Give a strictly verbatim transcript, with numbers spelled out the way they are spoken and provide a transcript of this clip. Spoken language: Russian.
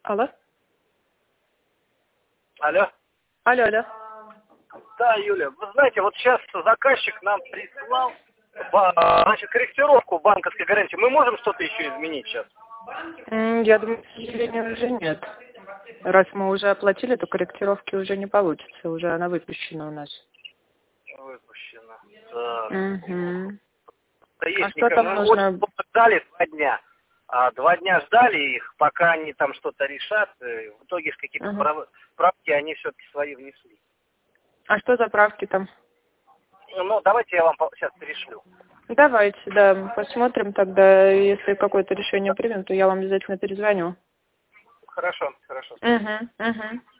Алло? Алло. Алло, алло. Да, Юля, вы знаете, вот сейчас заказчик нам прислал ба- значит, корректировку банковской гарантии. Мы можем что-то еще изменить сейчас? М, Я думаю, к сожалению, уже нет. Раз мы уже оплатили, то корректировки уже не получится. Уже она выпущена у нас. Выпущено. Так. Угу. Да А есть, что никак- там мы нужно? очень долго ждали два дня. А, два дня ждали их, пока они там что-то решат. э, В итоге какие-то Угу. прав- правки они все-таки свои внесли. А что за правки там? Ну, давайте я вам сейчас перешлю. Давайте, да, посмотрим тогда. Если какое-то решение примем, то я вам обязательно перезвоню. Хорошо, хорошо. Угу, угу.